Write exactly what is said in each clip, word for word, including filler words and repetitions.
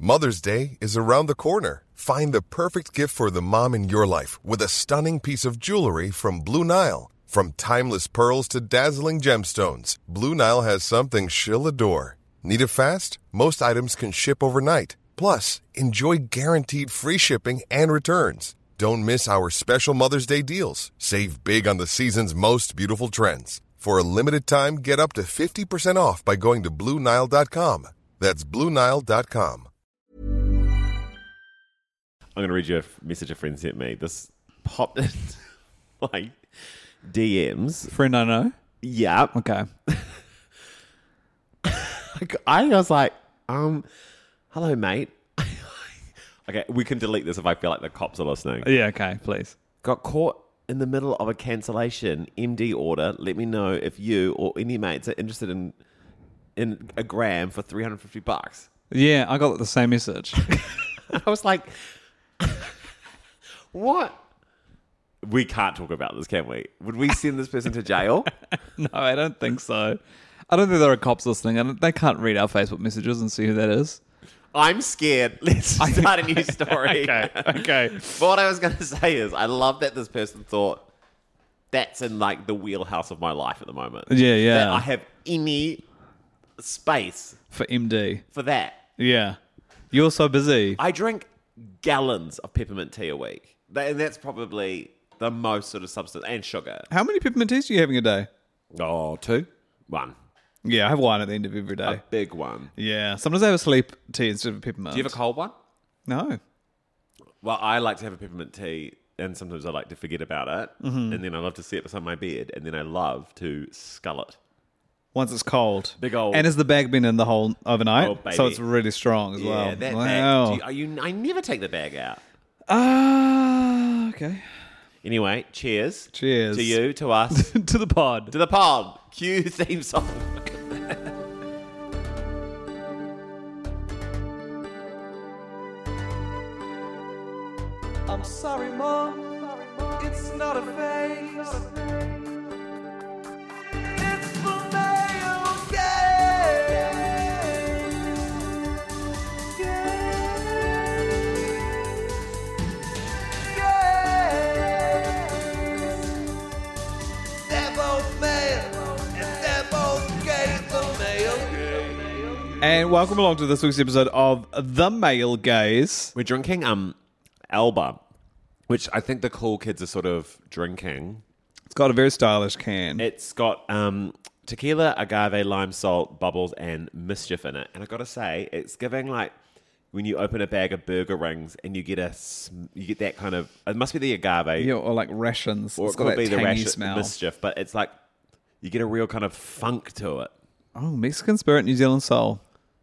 Mother's Day is around the corner. Find the perfect gift for the mom in your life with a stunning piece of jewelry from Blue Nile. From timeless pearls to dazzling gemstones, Blue Nile has something she'll adore. Need it fast? Most items can ship overnight. Plus, enjoy guaranteed free shipping and returns. Don't miss our special Mother's Day deals. Save big on the season's most beautiful trends. For a limited time, get up to fifty percent off by going to Blue Nile dot com. That's Blue Nile dot com. I'm going to read you a message a friend sent me. This popped in like D Ms. Friend I know? Yeah. Okay. I was like, um, hello, mate. Okay, we can delete this if I feel like the cops are listening. Yeah, okay, please. Got caught in the middle of a cancellation M D order. Let me know if you or any mates are interested in in a gram for three hundred fifty bucks. Yeah, I got the same message. I was like, what? We can't talk about this, can we? Would we send this person to jail? No, I don't think so. I don't think there are cops listening. I don't, they can't read our Facebook messages and see who that is. I'm scared. Let's start a new story. Okay, okay. But what I was going to say is, I love that this person thought that's in like the wheelhouse of my life at the moment. Yeah, yeah. That I have any space For M D. for that. Yeah. You're so busy. I drink gallons of peppermint tea a week. That- And that's probably the most sort of substance. And sugar. How many peppermint teas are you having a day? Oh, two? One. Yeah, I have one at the end of every day. A big one. Yeah. Sometimes I have a sleep tea instead of a peppermint. Do you have a cold one? No. Well, I like to have a peppermint tea, and sometimes I like to forget about it. Mm-hmm. And then I love to sit beside my bed, and then I love to scull it. Once it's cold. Big old- And has the bag been in the whole overnight? Oh, baby. So it's really strong as Yeah, well. that wow. bag. Do you, are you, I never take the bag out. Ah, okay. Anyway, cheers. Cheers. To you, to us, To the pod. to the pod. Cue theme song. I'm sorry, Mom. It's not a phase. It's the male gaze. Gaze. Gaze. They're both male, and they're both gay. The male gaze. And welcome along to this week's episode of The Male Gaze. We're drinking um Alba, which I think the cool kids are sort of drinking. It's got a very stylish can. It's got um, tequila, agave, lime, salt, bubbles, and mischief in it. And I got to say, it's giving like when you open a bag of burger rings and you get a sm- you get that kind of. It must be the agave, Yeah, or like rations. or It's it got could that be the tangy rash smell. mischief. But it's like you get a real kind of funk to it. Oh, Mexican Spirit, New Zealand Soul.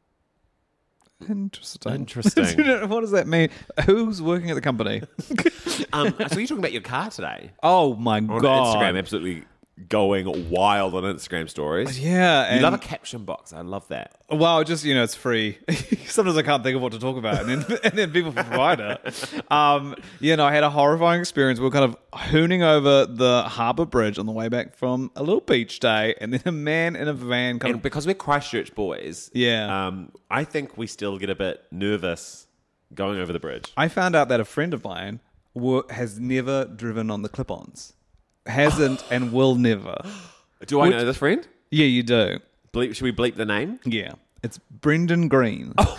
Interesting. Interesting. What does that mean? Who's working at the company? um, so you're talking about your car today Oh my on god! Instagram, absolutely going wild on Instagram stories. Yeah, You and love a caption box. I love that. well, just you know, it's free. Sometimes I can't think of what to talk about, and then and then people provide it. Um, you know, I had a horrifying experience. We were kind of hooning over the Harbour Bridge on the way back from a little beach day, and then a man in a van kind And of because we're Christchurch boys, Yeah. um, I think we still get a bit nervous going over the bridge. I found out that a friend of mine wo- has never driven on the clip-ons, hasn't, and will never. Do I Which- know this friend? Yeah, you do. Bleep, should we bleep the name? Yeah, it's Brendan Green. God!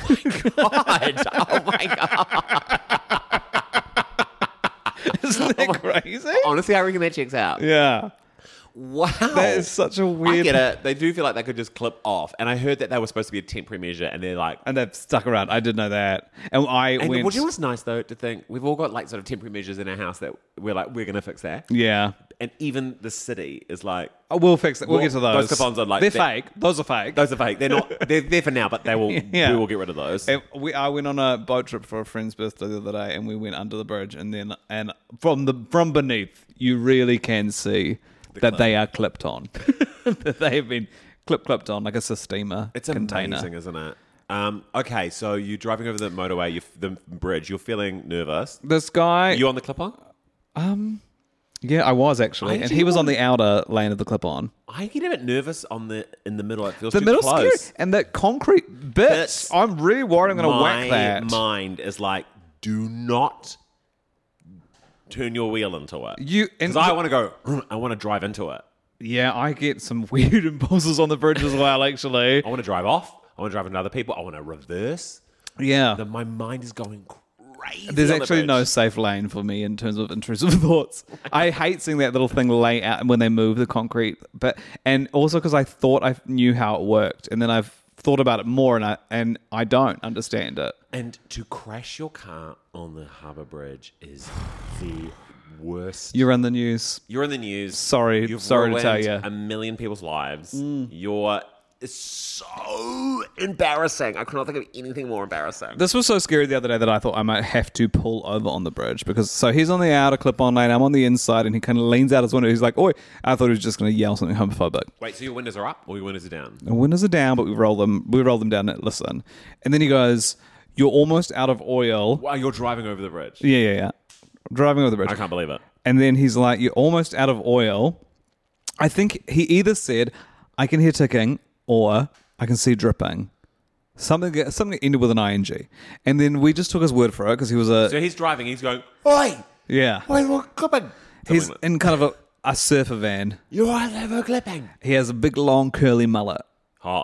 Oh my god! Isn't that crazy? Honestly, I reckon that checks out. Yeah, Wow, that is such a I weird. get it. They do feel like they could just clip off, and I heard that they were supposed to be a temporary measure, and they're like. And they've stuck around. I did know that, and I And went. well, do you know what's nice though to think we've all got like sort of temporary measures in our house that we're like we're gonna fix that, Yeah, and even the city is like oh, we'll fix it. We'll Well, get to those. those clip-ons are like- they're they're- fake. Those are fake. those are fake. They're not. They're there for now, but they will. Yeah. We will get rid of those. And we I went on a boat trip for a friend's birthday the other day, and we went under the bridge, and then and from the from beneath, you really can see that they are clipped on. That they have been clip clipped on like a steamer It's container. amazing, isn't it? Um, okay, so you're driving over the motorway, you the bridge. You're feeling nervous. This guy, Are you on the clip-on? yeah, I was actually, I and actually he was on wasn't- the outer lane of the clip on. I get a bit nervous on the in the middle. It feels The too middle's close. scary. And that concrete bits, Bits. I'm really worried I'm going to whack My that. mind is like, do not turn your wheel into it. You and Because I want to go, I want to drive into it. Yeah, I get some weird impulses on the bridge as well, actually. I want to drive off. I want to drive into other people. I want to reverse. Yeah. Then my mind is going crazy. There's on the actually no bridge. safe lane for me in terms of intrusive thoughts. I hate seeing that little thing lay out when they move the concrete, but and also because I thought I knew how it worked, and then I've thought about it more, and I and I don't understand it. And to crash your car on the Harbour Bridge is the worst. You're in the news. You're in the news. Sorry, You've sorry to tell ruined you. a million people's lives. You're it's so embarrassing. I could not think of anything more embarrassing. This was so scary the other day that I thought I might have to pull over on the bridge because so he's on the outer clip-on lane, I'm on the inside, and he kind of leans out his window. He's like, "Oi!" I thought he was just going to yell something homophobic. Wait, so your windows are up or your windows are down? The windows are down, but we roll them. We roll them down. And listen, and then he goes, "You're almost out of oil." Wow, you're driving over the bridge. Yeah, yeah, yeah. Driving over the bridge. I can't believe it. And then he's like, "You're almost out of oil." I think he either said, "I can hear ticking," or "I can see dripping." Something something ended with an ing. And then we just took his word for it because he was a... So he's driving, he's going, Oi! yeah. Oi, what clipping? He's Something like- in kind of a, a surfer van. You're all over clipping. He has a big, long, curly mullet. Hot.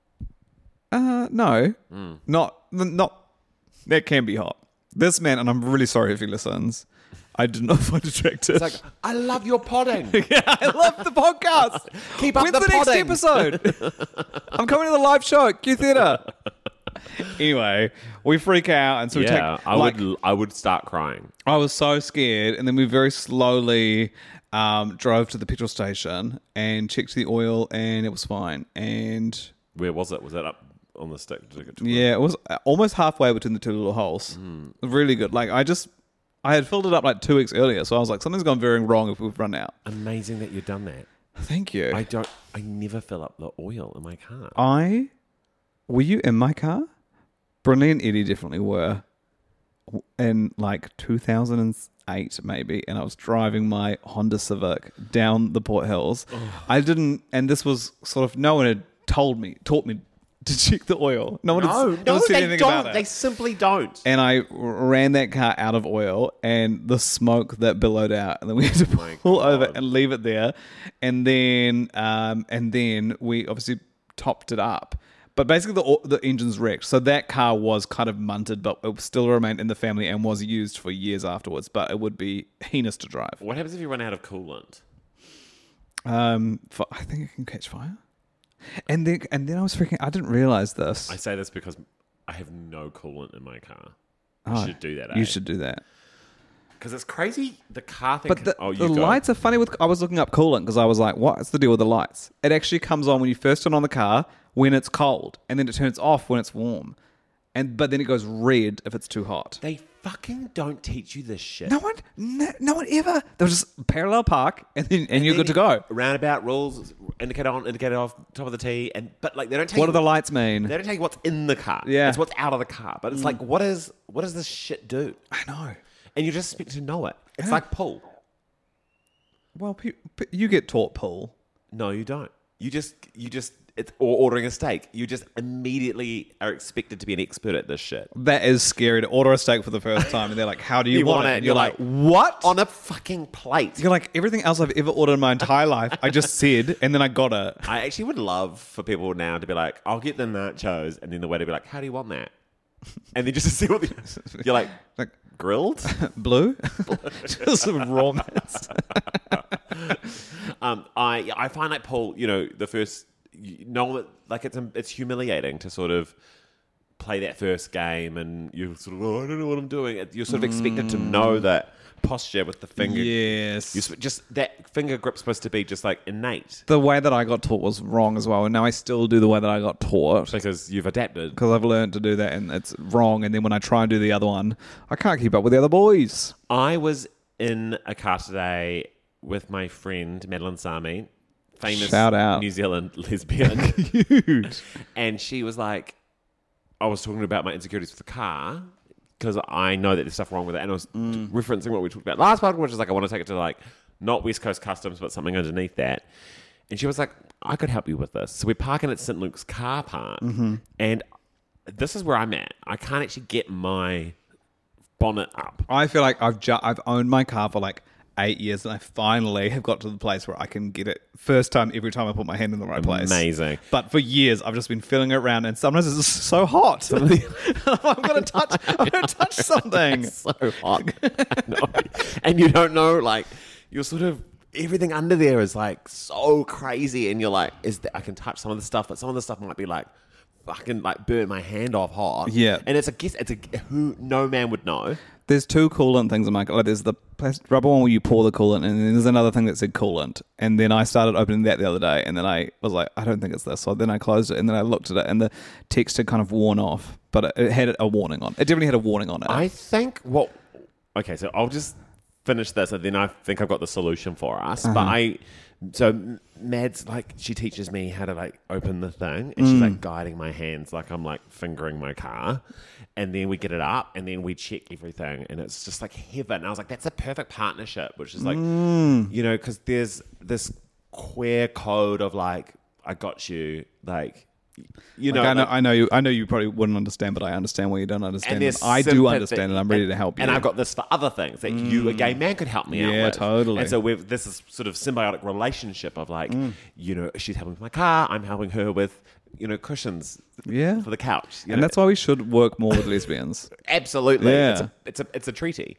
Uh, no. Mm. Not... not. That can be hot. This man, and I'm really sorry if he listens, I did not find attractive. It's like, I love your podding. Yeah, I love the podcast. Keep up When's the the, next podding. episode? I'm coming to the live show at Q Theatre. Anyway, we freak out, and so we yeah, take. I like, would I would start crying. I was so scared, and then we very slowly um, drove to the petrol station and checked the oil, and it was fine. And Where was it? Was it up on the stick? Did it get to yeah, it was almost halfway between the two little holes. Mm. Really good. Like I just. I had filled it up like two weeks earlier, so I was like, something's gone very wrong if we've run out. Amazing that you've done that. Thank you. I don't. I never fill up the oil in my car. I were you in my car? Brynley and Eddie definitely were in like two thousand eight maybe, and I was driving my Honda Civic down the Port Hills. I didn't, and this was sort of no one had told me, taught me to check the oil. No one had, no, no no, one said they anything don't. about it. They simply don't. And I ran that car out of oil, and the smoke that billowed out, and then we had to my pull over God. and leave it there, and then um, and then we obviously topped it up. But basically, the the engine's wrecked, so that car was kind of munted, but it still remained in the family and was used for years afterwards. But it would be heinous to drive. What happens if you run out of coolant? Um, for, I think it can catch fire. And then and then I was freaking. I didn't realize this. I say this because I have no coolant in my car. Oh, You should do that. You eh? should do that. Because it's crazy. The car thing. But can- the, oh, you the go. lights are funny with... I was looking up coolant because I was like, what's the deal with the lights? It actually comes on when you first turn on the car when it's cold, and then it turns off when it's warm. And But then it goes red if it's too hot. They fucking don't teach you this shit. No one no, no one ever... They'll just parallel park, and then and you're good to go. Roundabout rules, indicator on, indicator off, top of the T, and but like they don't take What do the lights mean? They don't tell you what's in the car. Yeah. It's what's out of the car. But it's like, what is what does this shit do? I know. And you just expect to know it. It's Yeah. like pull. Well, pe- pe- you get taught pull. No, you don't. You just you just it's or ordering a steak. You just immediately are expected to be an expert at this shit. That is scary to order a steak for the first time, and they're like, how do you, You want, want it? it, And you're you're like, like, what? On a fucking plate. You're like, everything else I've ever ordered in my entire life, I just said, and then I got it. I actually would love for people now to be like, I'll get the nachos, and then the waiter be like, how do you want that? And then just to see what the, you're like, Like, grilled? blue? Just raw mess. um, I I find like Paul, you know, the first, you know, like it's it's humiliating to sort of play that first game, and you sort of, oh, I don't know what I'm doing. You're sort of expected to know that posture with the finger. Yes. You sp- just that finger grip's supposed to be just like innate The way that I got taught was wrong as well, and now I still do the way that I got taught because you've adapted. because I've learned to do that, and it's wrong. And then when I try and do the other one, I can't keep up with the other boys. I was in a car today with my friend Madeline Sami, famous Shout out. New Zealand lesbian. Huge. And she was like, I was talking about my insecurities with the car because I know that there's stuff wrong with it. And I was Mm. referencing what we talked about last part, which is like, I want to take it to like not West Coast Customs, but something underneath that. And she was like, I could help you with this. So we're parking at Saint Luke's car park. Mm-hmm. And this is where I'm at. I can't actually get my bonnet up. I feel like I've ju- I've owned my car for like eight years, and I finally have got to the place where I can get it first time every time I put my hand in the right place. Amazing. But for years, I've just been feeling it around, and sometimes it's just so hot. I'm gonna touch. I'm gonna touch something. It's so hot. I know. And you don't know, like, you're sort of, everything under there is like so crazy, and you're like, is that I can touch some of the stuff, but some of the stuff might be like, fucking like burn my hand off hot. Yeah. And it's a guess, it's a who no man would know. There's two coolant things in my car. Like there's the plastic rubber one where you pour the coolant, and then there's another thing that said coolant. And then I started opening that the other day, and then I was like, I don't think it's this. So then I closed it, and then I looked at it, and the text had kind of worn off, but it, it had a warning on. It definitely had a warning on it. I think what. Okay, so I'll just finish this, and then I think I've got the solution for us. Uh-huh. But I. So Mads, like, she teaches me how to like open the thing, and she's like guiding my hands like I'm like fingering my car, and then we get it up, and then we check everything, and it's just like heaven. And I was like, that's a perfect partnership, which is like, Mm. you know, because there's this queer code of like, I got you, like, you know, Like, I know, like- I know you. I know you probably wouldn't understand, but I understand what you don't understand. and And there's I do sympathy, understand, and I'm ready to help you. And I've got this for other things that you, a gay man, could help me out Yeah, with. totally. And so we've this is sort of symbiotic relationship of like, Mm. you know, she's helping with my car, I'm helping her with, you know, cushions, Yeah. for the couch. You and know? that's why we should work more with lesbians. Absolutely. Yeah. It's a, it's a it's a treaty.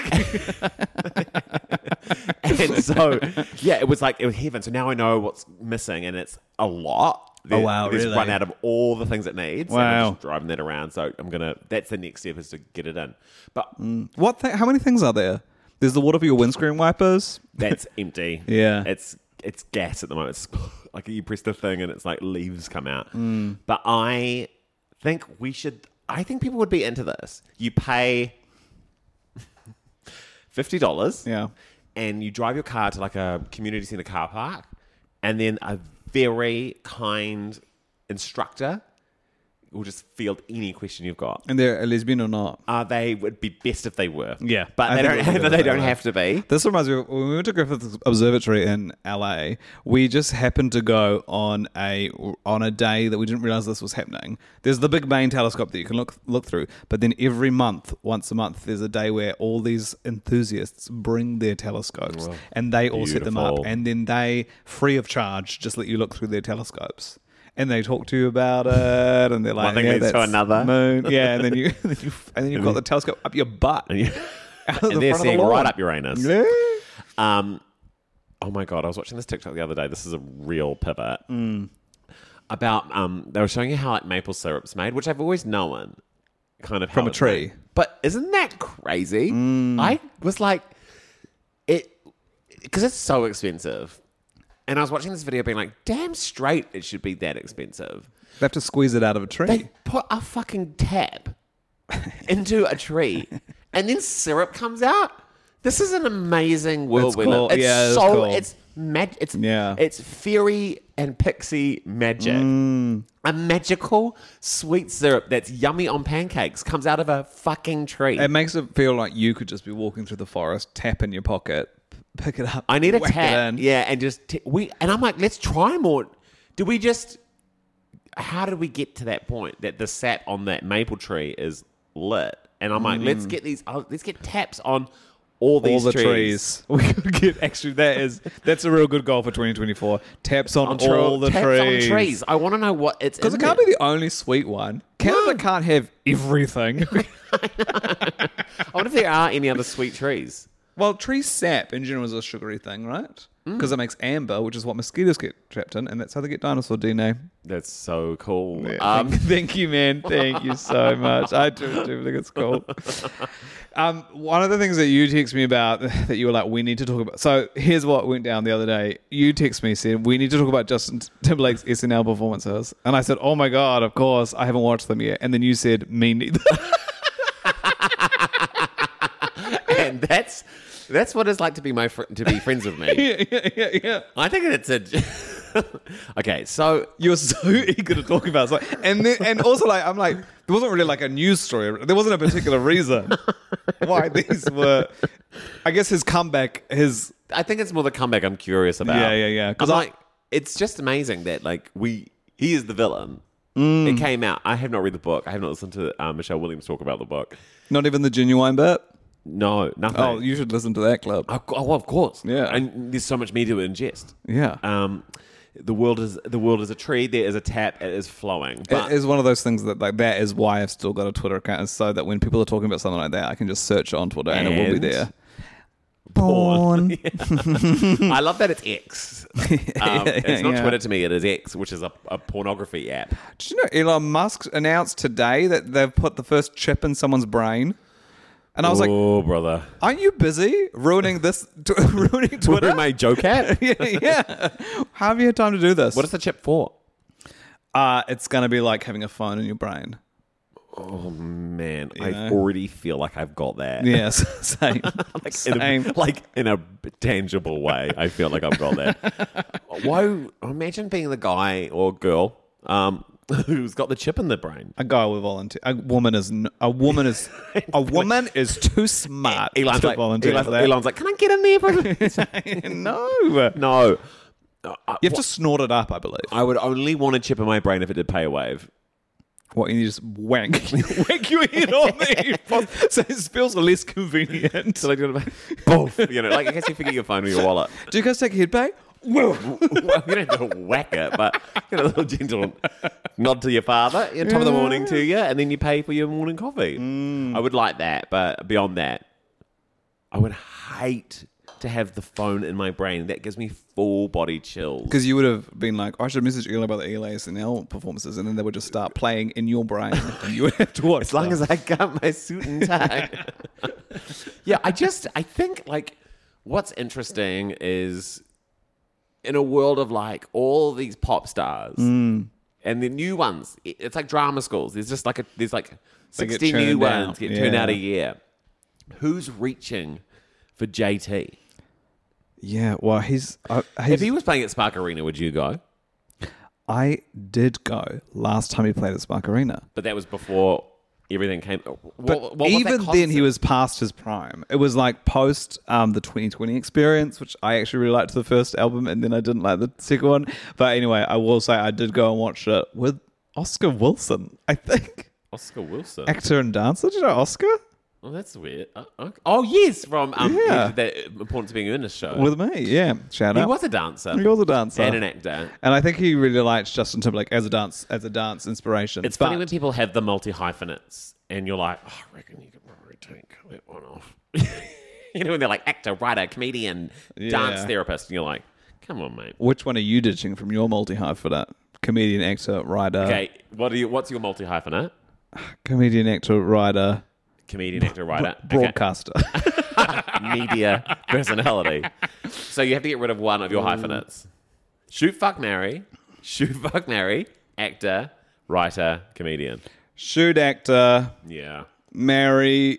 And so, yeah, it was like, it was heaven. So now I know what's missing, and it's a lot. Oh, wow, It's really? run out of all the things it needs. And I'm Wow. just driving that around. So I'm going to, that's the next step, is to get it in. But What? Th- how many things are there? There's the water for your windscreen wipers. that's empty. Yeah. It's it's gas at the moment. It's like you press the thing and it's like leaves come out. Mm. But I think we should, I think people would be into this. You pay fifty dollars. Yeah. And you drive your car to like a community centre car park, and then a very kind instructor will just field any question you've got. And they're a lesbian or not? Uh, they would be best if they were. Yeah. But I they think don't, it would be but good they if they don't were. have to be. This reminds me of when we went to Griffith Observatory in L A. We just happened to go on a on a day that we didn't realize this was happening. There's the big main telescope that you can look look through, but then every month, once a month, there's a day where all these enthusiasts bring their telescopes, Well, and they all set them up, beautiful. and then they, free of charge, just let you look through their telescopes. And they talk to you about it, and they're like, One thing yeah, leads to that's another. moon. Yeah, and then you, and then you, and then you've got the telescope up your butt. And, you, Out of and the they're front of the seeing lawn. right up Uranus. Yeah. Um, oh my God, I was watching this TikTok the other day. This is a real pivot. Mm. About, um, they were showing you how like maple syrup's made, which I've always known. Kind of From how a it's tree. made. But isn't that crazy? Mm. I was like, it, because it's so expensive. And I was watching this video being like, damn straight it should be that expensive. They have to squeeze it out of a tree. They put a fucking tap into a tree, and then syrup comes out. This is an amazing world That's we cool. live. It's Yeah, that's so cool. it's mag- It's Yeah. It's fairy and pixie magic. Mm. A magical sweet syrup that's yummy on pancakes comes out of a fucking tree. It makes it feel like you could just be walking through the forest, tap in your pocket, p- pick it up. I need a whack it tap, in. yeah, and just t- we. And I'm like, let's try more. Do we just? How did we get to that point that the sap on that maple tree is lit? And I'm like, let's get these. Oh, let's get taps on all All these the trees. trees. We could get actually that is that's a real good goal for twenty twenty-four. Taps on, On tro- all the taps trees. on trees. I want to know what it's Because in it can't there. be the only sweet one. Canada can't have everything. I wonder if there are any other sweet trees. Well, tree sap in general is a sugary thing, right? Mm. Because it makes amber, which is what mosquitoes get trapped in, and that's how they get dinosaur D N A. That's so cool. Um, Um, thank you, man. Thank you so much. I do, do think it's cool. Um, one of the things that you text me about that you were like, we need to talk about. So here's what went down the other day. You text me, said, we need to talk about Justin Timberlake's S N L performances. And I said, oh my God, of course. I haven't watched them yet. And then you said, me neither. and that's that's what it's like to be my fr- to be friends with me. yeah, yeah, yeah, yeah. I think it's a. Okay, so You're so eager to talk about it. It's like, and then, and also like I'm like there wasn't really like a news story. There wasn't a particular reason why these were. I guess his comeback, his I think it's more the comeback I'm curious about. yeah, yeah, yeah. I'm Because I like, it's just amazing that like we he is the villain. It came out. I have not read the book. I have not listened to uh, Michelle Williams talk about the book. Not even the genuine bit? No, nothing. Oh, you should listen to that clip. Oh, oh, well, of course. Yeah. And there's so much media to ingest. Yeah. Um, the world is the world is a tree. There is a tap. It is flowing. But It is one of those things that like that is why I've still got a Twitter account, is so that when people are talking about something like that, I can just search it on Twitter and, it will be And- there. porn. I love that it's X. Um, it's not Yeah. Twitter to me. It is X, which is a, a pornography app. Did you know Elon Musk announced today that they've put the first chip in someone's brain? And I was like, oh, brother. aren't you busy ruining this, t- ruining Twitter? Twitter my joke app. yeah, yeah. How have you had time to do this? What is the chip for? Uh, it's going to be like having a phone in your brain. Oh man, I know? already feel like I've got that. Yes, same. like, in same. a, like in a tangible way, I feel like I've got that. Why? Imagine being the guy or girl um, who's got the chip in the brain. A guy will volunteer. A woman is n- a woman is a woman is too smart Elon's to like, volunteer Elon's, for that. Elon's like, can I get in there? For no, you no. Uh, I, have to snort it up. I believe. I would only want a chip in my brain if it did pay a wave. What, and you just wank, wank your head on the so it feels less convenient. So like, boom, you know, like in case you forget your phone or your wallet. Do you guys take a head bang? Whoa. Well, you don't have to whack it, but you know, a little gentle nod to your father at the top of the morning to you, and then you pay for your morning coffee. Mm. I would like that, but beyond that, I would hate to have the phone in my brain. That gives me full body chills. Because you would have been like, oh, I should message Eli about the L A S N L performances, and then they would just start playing in your brain, and you would have to watch. As long as I got my suit and tie. Yeah, I just, I think, like, what's interesting is in a world of, like, all these pop stars Mm. and the new ones, it- it's like drama schools. There's just like, a, there's like They get sixty new churned out. ones get turned Yeah. out a year. Who's reaching for J T? Yeah, well, he's. Uh, If he's he was playing at Spark Arena, would you go? I did go last time he played at Spark Arena. But that was before everything came. What, But what was that even then, he concert? was past his prime. It was like post um, the twenty twenty experience, which I actually really liked the first album, and then I didn't like the second one. But anyway, I will say I did go and watch it with Oscar Wilson, I think. Oscar Wilson. Actor and dancer. Did you know Oscar? Oh, that's weird. Uh, okay. Oh, yes, from um, Yeah. he did that Important to Being Earnest show. With me, yeah. Shout he out. was a dancer. He was a dancer. And an actor. And I think he really liked Justin Timberlake as a dance as a dance inspiration. It's But- funny when people have the multi-hyphenates and you're like, oh, I reckon you could probably take that one off. You know, when they're like actor, writer, comedian, dance Yeah. therapist, and you're like, come on, mate. Which one are you ditching from your multi-hyphenate? Comedian, actor, writer. Okay, what do you? What's your multi-hyphenate? Comedian, actor, writer, Comedian, actor, writer. Okay. broadcaster. Media personality. So you have to get rid of one of your hyphenates. Shoot, fuck, marry. Shoot, fuck, marry. Actor, writer, comedian. Shoot, actor, Yeah. marry,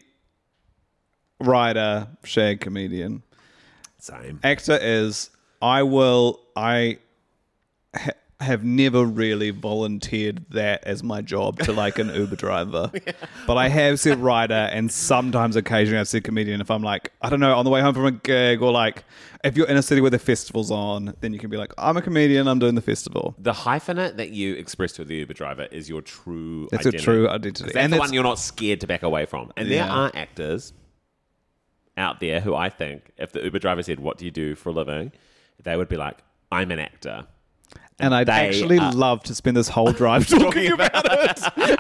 writer, shag, comedian. Same. Actor is I will I ha- have never really volunteered that as my job to like an Uber driver, but I have said writer, and sometimes occasionally I've said comedian if I'm like I don't know on the way home from a gig, or like if you're in a city where the festival's on, then you can be like I'm a comedian, I'm doing the festival. The hyphenate that you express to the Uber driver is your true It's a identity. true identity. That's And the it's- one you're not scared to back away from. And there Yeah. are actors out there who I think, if the Uber driver said, what do you do for a living? They would be like, I'm an actor. And I'd they actually are- love to spend this whole drive talking about it.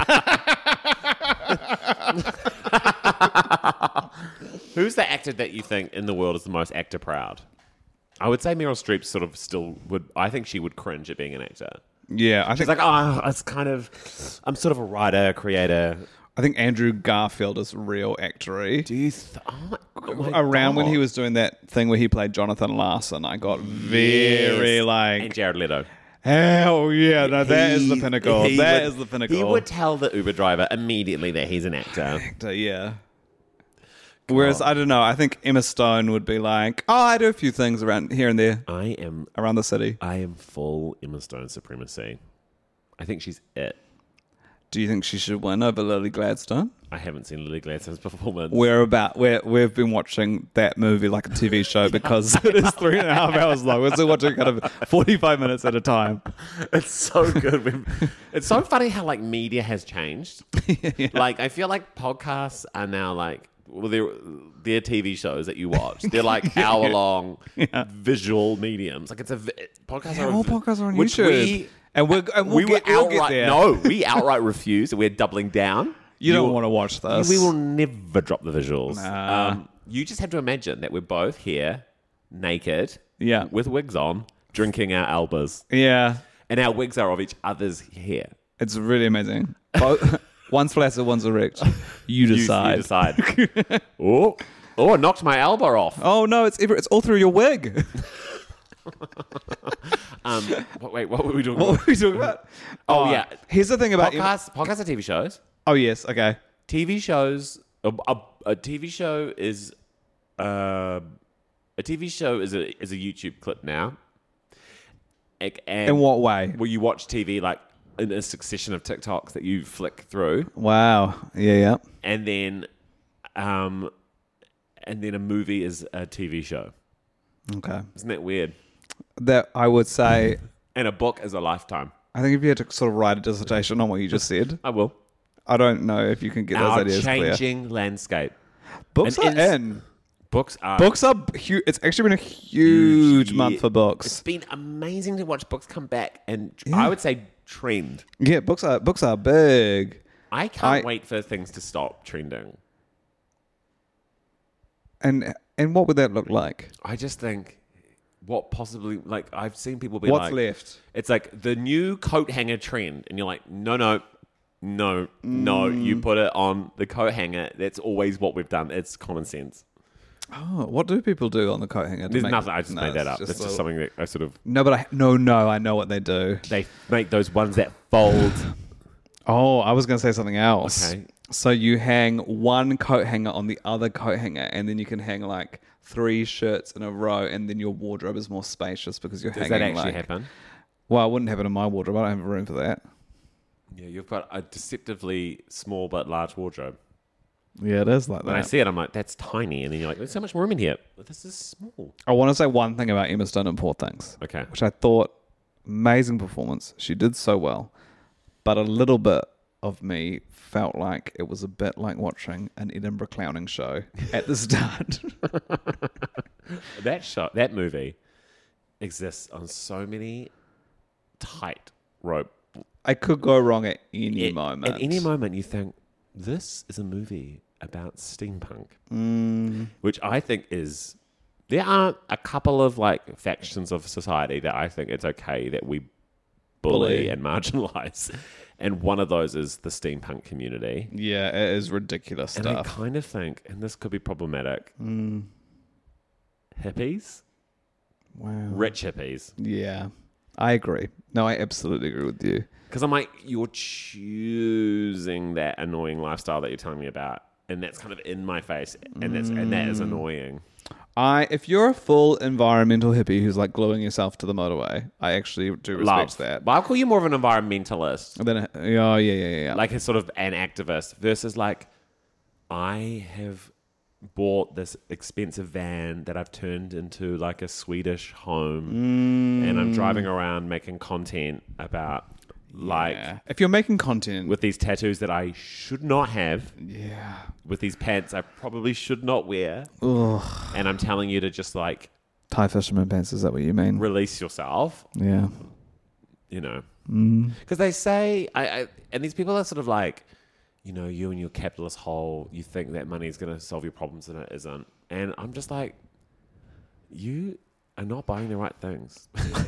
Who's the actor that you think in the world is the most actor proud? I would say Meryl Streep sort of still would, I think she would cringe at being an actor. Yeah, I think She's like, oh, it's kind of, I'm sort of a writer, creator. I think Andrew Garfield is real actory. Do you, th- oh my, oh my Around when God. he was doing that thing where he played Jonathan Larson, I got very Yes. like, And Jared Leto. hell yeah, no, that is the He- pinnacle. he That would- is the pinnacle. He would tell the Uber driver immediately that he's an actor. yeah. Whereas, I don't know, I think Emma Stone would be like, oh, I do a few things around here and there, I am around the city. I am full Emma Stone supremacy. I think she's it. Do you think she should win over Lily Gladstone? I haven't seen Lily Gladstone's performance. We're about we're we've been watching that movie like a T V show because it is three and a half hours long. We're still watching kind of forty-five minutes at a time. It's so good. We've, it's so funny how like media has changed. Yeah. Like I feel like podcasts are now like well, they're they're T V shows that you watch. They're like hour long Yeah. visual mediums. Like it's a vi- podcasts Yeah, are a all vi- podcasts are on which YouTube. We, And we're and we'll we get, were we'll get outright there. no, we outright refused. We're doubling down. You don't will- want to watch this. We will never drop the visuals. Nah. Um, you just have to imagine that we're both here, naked, Yeah. with wigs on, drinking our albas, Yeah. and our wigs are of each other's hair. It's really amazing. Both, one's flaccid, one's erect. You You- decide. You, decide. oh, oh! I knocked my elbow off. Oh no, it's every, it's all through your wig. Um, what, wait, what were we doing? What were we talking about? Oh, yeah. Here's the thing about Podcasts, podcasts are T V shows. Oh yes, okay. T V shows. A, a, a T V show is uh, a T V show is a is a YouTube clip now. Like, And In what way? Where you watch T V like in a succession of TikToks that you flick through, Wow. Yeah, yeah. and then, um, and then a movie is a T V show. Okay. Isn't that weird? That I would say. And a book is a lifetime. I think if you had to sort of write a dissertation on what you just said, I will. I don't know if you can get those Our ideas clear. changing landscape. Books And are ins- in. Books are Books are huge. It's actually been a huge Huge month year. for It's books. been amazing to watch books come back, and Yeah. I would say trend. Yeah, books are books are big. I can't I- wait for things to stop trending. And and what would that look like? I just think what possibly like I've seen people be What's like, left? it's like the new coat hanger trend, and you're like, no, no, no, no. You Mm. put it on the coat hanger. That's always what we've done. It's common sense. Oh, what do people do on the coat hanger? to There's make- nothing. I just No, made that it's up. That's just a- something that I sort of No, but I no no. I know what they do. they make those ones that fold. Oh, I was going to say something else. Okay. So you hang one coat hanger on the other coat hanger, and then you can hang like three shirts in a row, and then your wardrobe is more spacious because you're Does hanging that actually like. happen? Well, it wouldn't happen in my wardrobe. I don't have room for that. Yeah, you've got a deceptively small but large wardrobe. Yeah, it is like When I that. see it, I'm like, that's tiny. And then you're like, there's so much room in here. But this is small. I want to say one thing about Emma Stone in Poor Things. Okay. Which I thought amazing performance. She did so well, but a little bit of me felt like it was a bit like watching an Edinburgh clowning show at the start. That show, that movie exists on so many tight rope. I could go wrong at any At- moment. At any moment, you think, this is a movie about steampunk. Mm. Which I think is... There are a couple of like factions of society that I think it's okay that we bully, Bully. and marginalize. And one of those is the steampunk community. Yeah, it is ridiculous And I stuff. kind of think, and this could be problematic, Mm. hippies, Wow. rich hippies. Yeah, I agree. No, I absolutely agree with you. Because I'm like, you're choosing that annoying lifestyle that you're telling me about, and that's kind of in my face, and that's and that is Mm. annoying. I, if you're a full environmental hippie who's like gluing yourself to the motorway, I actually do respect Love that. but I'll call you more of an environmentalist, And then, oh yeah, yeah, yeah, yeah. like a sort of an activist, versus like, I have bought this expensive van that I've turned into like a Swedish home, and I'm driving around making content about like. Yeah. If you're making content With these tattoos that I should not have, yeah, with these pants I probably should not wear, ugh, and I'm telling you to just like Thai fisherman pants. Is that what you mean? release yourself, Yeah. you know, Mm. because they say, I, I and these people are sort of like, you know, you and your capitalist hole, you think that money is going to solve your problems, and it isn't. And I'm just like, you are not buying the right things.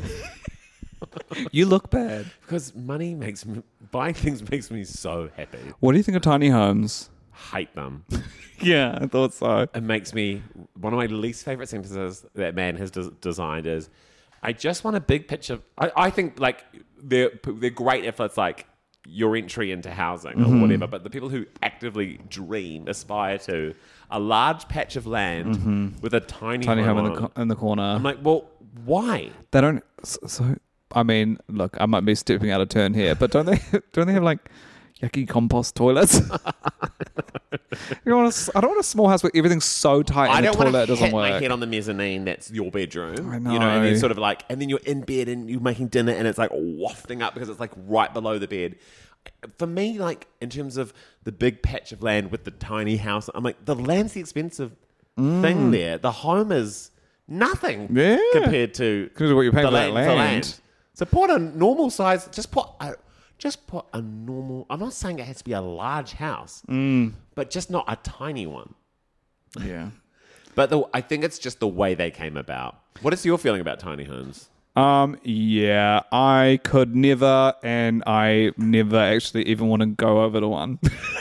You look bad. Because money makes me, buying things makes me so happy. What do you think of tiny homes? Hate them. Yeah, I thought so. It makes me, one of my least favorite sentences that man has des- designed is, I just want a big picture. I, I think like they're, they're great if it's like your entry into housing or whatever, but the people who actively dream, aspire to a large patch of land with a tiny, Tiny home home in the on co- in the corner. I'm like, well, why? They don't. So, I mean, look, I might be stepping out of turn here, but don't they? Don't they have like, yucky compost toilets. You want a, I don't want a small house where everything's so tight I and the don't want toilet to doesn't hit my work. head on the mezzanine. That's your bedroom. I You know, and then know. sort of like, and then you're in bed and you're making dinner and it's like wafting up because it's like right below the bed. For me, like in terms of the big patch of land with the tiny house, I'm like, the land's the expensive thing there. The home is nothing Yeah. compared to Compared to what you're paying the for that land, for land. So put a normal size, just put a, just put a normal, I'm not saying it has to be a large house, but just not a tiny one. Yeah. But the, I think it's just the way they came about. What is your feeling about tiny homes? Um. Yeah, I could never, and I never actually even want to go over to one.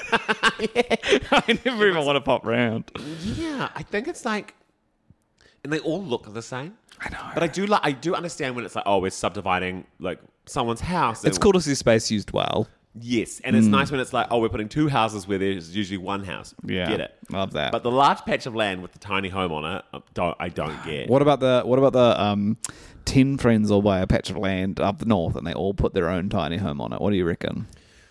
I never even want to pop round. Yeah, I think it's like, and they all look the same. I know. But I do like, I do understand when it's like, oh, we're subdividing like someone's house. It's and- cool to see space used well. Yes, and it's nice when it's like, oh, we're putting two houses where there's usually one house. Yeah, Get it? love that. But the large patch of land with the tiny home on it, I don't I don't get. What about the What about the um, ten friends all buy a patch of land up the north, and they all put their own tiny home on it? What do you reckon?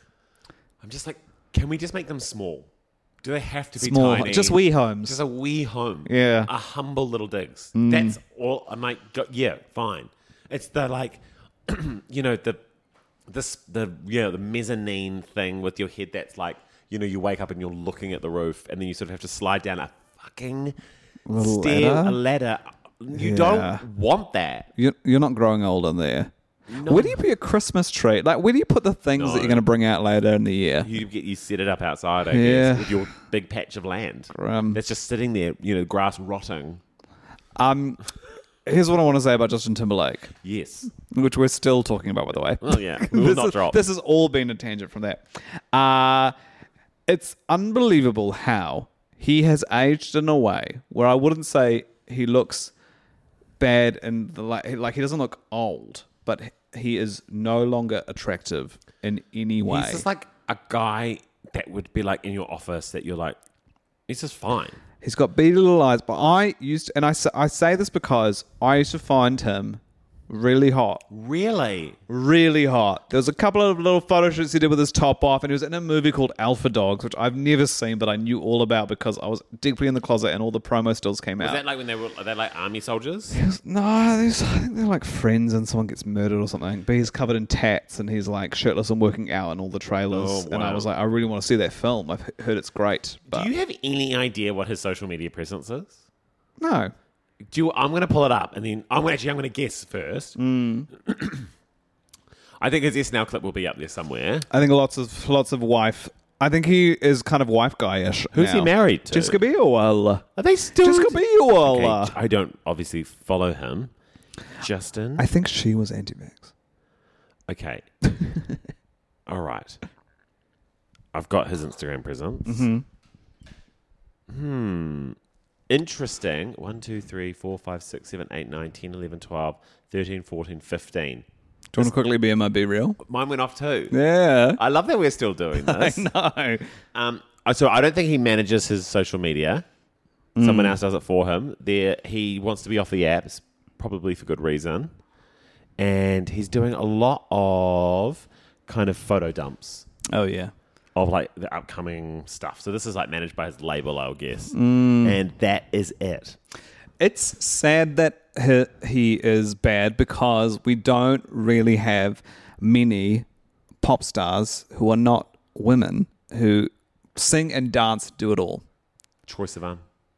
I'm just like, can we just make them small? Do they have to be Small, tiny? just wee homes. Just a wee home. Yeah. A humble little digs. That's all. I'm like, go, yeah, fine. It's the like, you know, the this the yeah the mezzanine thing with your head. That's like, you know, you wake up and you're looking at the roof, and then you sort of have to slide down a fucking Little stair, ladder? a ladder. You Yeah. don't want that. You're, you're not growing old in there. Where do you put your Christmas tree? Like, where do you put the things No. that you're going to bring out later in the year? You get you set it up outside, I Yeah. guess, with your big patch of land Um, that's just sitting there, you know, grass rotting. Um, here's what I want to say about Justin Timberlake, Yes. which we're still talking about, by the way. Oh yeah, we will this, not is- drop. this has all been a tangent from that. Uh, it's unbelievable how he has aged in a way where I wouldn't say he looks bad and the like. Like he doesn't look old, but he is no longer attractive in any way. He's just like a guy that would be like in your office that you're like, he's just fine. He's got beady little eyes, but I used to, and I, sa- I say this because I used to find him really hot. Really? Really hot. There was a couple of little photo shoots he did with his top off, and he was in a movie called Alpha Dogs, which I've never seen, but I knew all about because I was deeply in the closet and all the promo stills came Is out. that like when they were, are they like army soldiers? No, there's, I think they're like friends and someone gets murdered or something, but he's covered in tats and he's like shirtless and working out in all the trailers. Oh, And I wow. was like, I really want to see that film. I've he- heard it's great. But Do you have any idea what his social media presence is? no. Do you, I'm going to pull it up and then I'm gonna, actually I'm going to guess first. Mm. I think his S N L clip will be up there somewhere. I think lots of lots of wife. I think he is kind of wife guy-ish. Who's now. he married to? Jessica Biel. Are they still? Jessica Biel. Okay, I don't obviously follow him. Justin. I think she was anti-vax. Okay. All right. I've got his Instagram presence. Mm-hmm. Hmm. Interesting. one, two, three, four, five, six, seven, eight, nine, ten, eleven, twelve, thirteen, fourteen, fifteen. Do you want to quickly be in my Be Real? Mine went off too. Yeah. I love that we're still doing this. I know. Um, so I don't think he manages his social media. Someone else does it for him. There, he wants to be off the apps, probably for good reason. And he's doing a lot of kind of photo dumps Oh, yeah. of like the upcoming stuff. So this is like managed by his label, I would guess. And that is it. It's sad that he, he is bad because we don't really have many pop stars who are not women who sing and dance, do it all. Troye Sivan.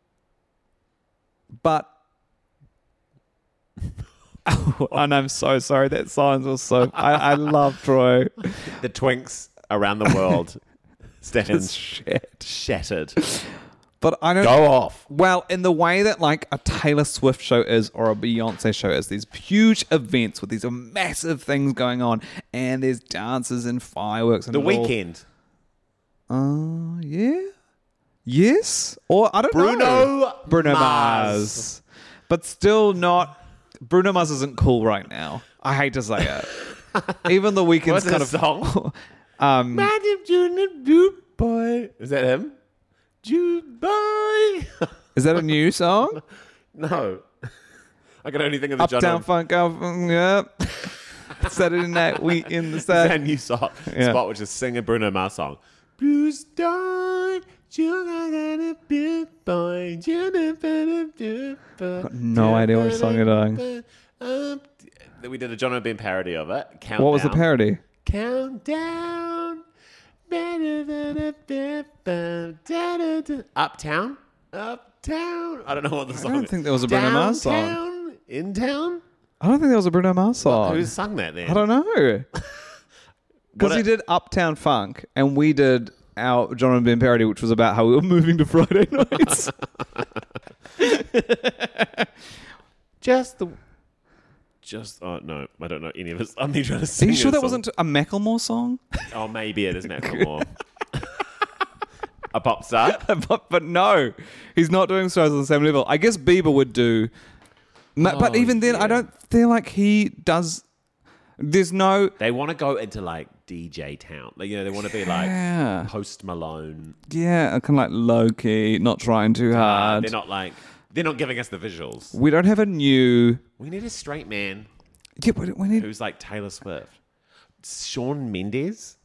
But oh, and I'm so sorry. That silence was so. I, I love Troy. The twinks around the world stand It's shit. shattered. But I don't Go off. Well, in the way that like a Taylor Swift show is or a Beyonce show is, these huge events with these massive things going on, and there's dances and fireworks and The it all- Weeknd. Uh, yeah, yes, or I don't Bruno know. Bruno Mars. Mars, but still not. Bruno Mars isn't cool right now. I hate to say it. Even the Weeknd's What's kind his of song? um. Madam Junior Dude Boy. Is that him? Jude Boy. Is that a new song? No. I can only think of the Uptown John. Funk, up, yeah. Saturday night, we in the It's that sun. new song, Yeah. spot, which is sing a Bruno Mars song. Blue star, you got a big boy, you got no idea what song you're doing. Um, we did a John O'Ben parody of it. Countdown. What was the parody? Countdown. Uptown. Uptown. I don't know what the I song don't is. think there was a Bruno Mars song. Downtown? In town? I don't think there was a Bruno Mars song. Who sung that then? I don't know. Because What he a- did Uptown Funk, and we did our John and Ben parody, which was about how we were moving to Friday nights. Just the. Just oh no, I don't know any of it. I'm trying to Are sing. you sure a that song. wasn't a Macklemore song? Oh, maybe it is Macklemore. A pop star. but, but no, he's not doing stars on the same level. I guess Bieber would do, Ma- but Oh, even then, yeah. I don't feel like he does. There's no. They want to go into like D J town. Like, you know, they want to be like Yeah. Post Malone. Yeah, kind of like low key, not trying too Uh, hard. they're not like they're not giving us the visuals. We don't have a new. We need a straight man Yeah, we, we need. who's like Taylor Swift. Shawn Mendes.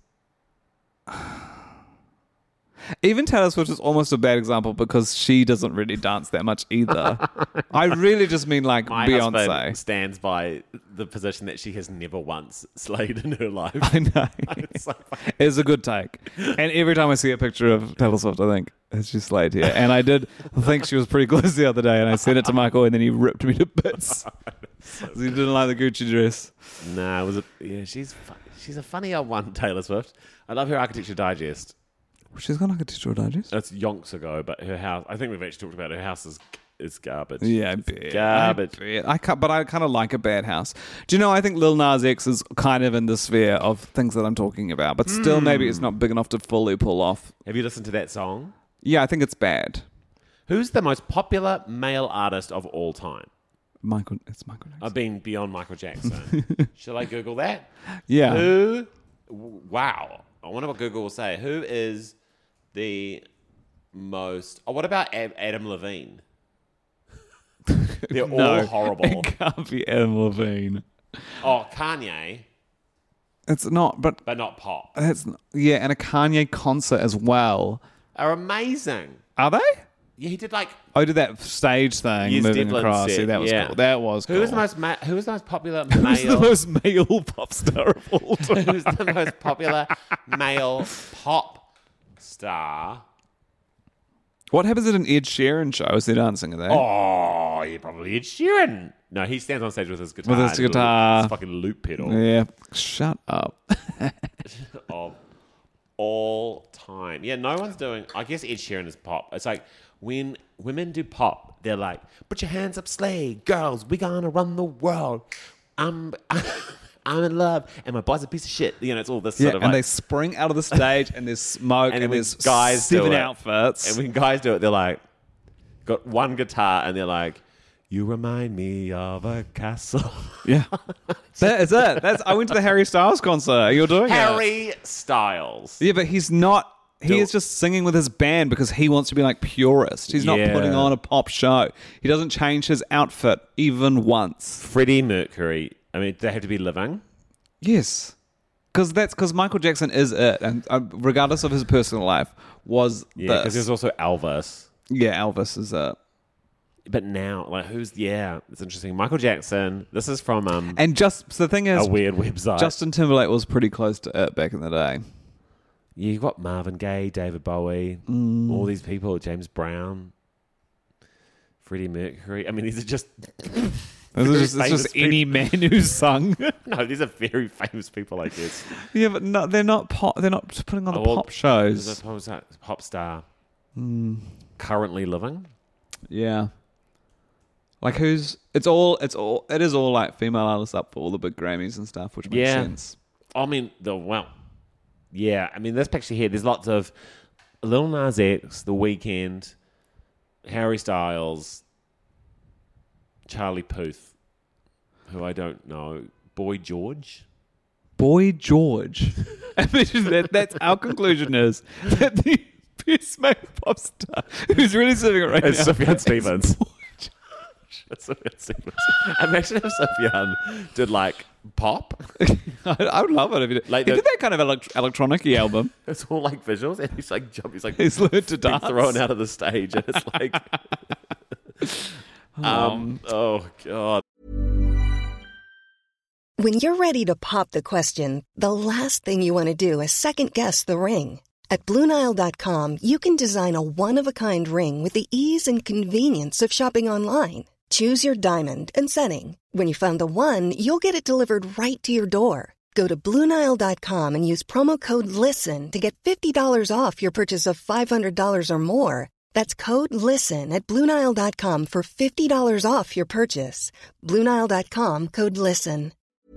Even Taylor Swift is almost a bad example because she doesn't really dance that much either. I really just mean like My Beyonce. husband stands by the position that she has never once slayed in her life. I know. It's so funny. It's a good take. And every time I see a picture of Taylor Swift, I think, it's just laid here. And I did think she was pretty close the other day, and I sent it to Michael, and then he ripped me to bits. He didn't like the Gucci dress. Nah, it was a, yeah, she's fu- she's a funny old one, Taylor Swift. I love her Architecture Digest. She's got like a digital digest. That's yonks ago, but her house, I think we've actually talked about it. Her house is, is garbage. Yeah, I It's bet. garbage. I, bet. I can't, but I kind of like a bad house. Do you know? I think Lil Nas X is kind of in the sphere of things that I'm talking about, but still, maybe it's not big enough to fully pull off. Have you listened to that song? Yeah, I think it's bad. Who's the most popular male artist of all time? Michael, it's Michael Jackson. I've been beyond Michael Jackson. Shall I Google that? yeah, Who? Wow. I wonder what Google will say. Who is the most? Oh, what about Ab- Adam Levine? They're all no, horrible. It can't be Adam Levine. Oh, Kanye, It's not, but but not pop. it's yeah, and a Kanye concert as well. Are amazing. Are they? Yeah, he did like. Oh, did that stage thing Yes, moving Devlin across? said, See, that was yeah. cool. That was cool. Who is the most? Ma- who is the most popular Who's the male? most male pop star of all time? Who's the most popular male pop star? What happens at an Ed Sheeran show? Is he dancing at that? Oh, he probably Ed Sheeran. No, he stands on stage with his guitar. With his and a guitar. his fucking loop pedal Yeah. Shut up. of all time. Yeah, no one's doing. I guess Ed Sheeran is pop. It's like when women do pop, they're like, "Put your hands up, slay, girls. We gonna run the world. I'm." I'm in love, and my boy's a piece of shit. You know, it's all this Yeah, sort of and like, they spring out of the stage, and there's smoke, And and, then when there's guys do seven it- outfits. And when guys do it, they're like, got one guitar, and they're like, "You remind me of a castle." yeah, that is it. That's. I went to the Harry Styles concert. You're doing it. Harry Styles. Yeah, but he's not. He Do- is just singing with his band because he wants to be like purist. He's not Yeah. putting on a pop show. He doesn't change his outfit even once. Freddie Mercury. I mean, they have to be living. Yes, because that's because Michael Jackson is it, and uh, regardless of his personal life, was Yeah, because this. there's also Elvis. Yeah, Elvis is it. But now, like, who's? Yeah, it's interesting. Michael Jackson. This is from um And just so the thing is, a weird website. Justin Timberlake was pretty close to it back in the day. Yeah, you've got Marvin Gaye, David Bowie, Mm. all these people, James Brown, Freddie Mercury. I mean, these are just This Very is just, it's famous just any man who's sung. no, these are very famous people, I guess. Yeah, but no, they're not pop. They're not putting on the Oh, well, pop There's shows. a pop star, pop star Hmm. currently living. Yeah, like who's? It's all. It's all. It is all like female artists up for all the big Grammys and stuff, which makes Yeah. sense. I mean, the well, yeah. I mean, this picture here. There's lots of Lil Nas X, The Weeknd, Harry Styles, Charlie Puth, who I don't know, Boy George. Boy George. Imagine that. That's our conclusion is that the best male pop star who's really serving it right It's now. Sufjan is Stevens. Boy George. That's a weird sequence. Imagine if Sufjan did like pop. I, I would love it if you did. Like he the- did that kind of elect- electronic-y album. It's all like visuals, and he's like jump. He's like He's learned to being dance. thrown out of the stage, and it's like, um, oh god. When you're ready to pop the question, the last thing you want to do is second-guess the ring. At Blue Nile dot com, you can design a one-of-a-kind ring with the ease and convenience of shopping online. Choose your diamond and setting. When you find the one, you'll get it delivered right to your door. Go to Blue Nile dot com and use promo code LISTEN to get fifty dollars off your purchase of five hundred dollars or more. That's code LISTEN at Blue Nile dot com for fifty dollars off your purchase. Blue Nile dot com, code LISTEN.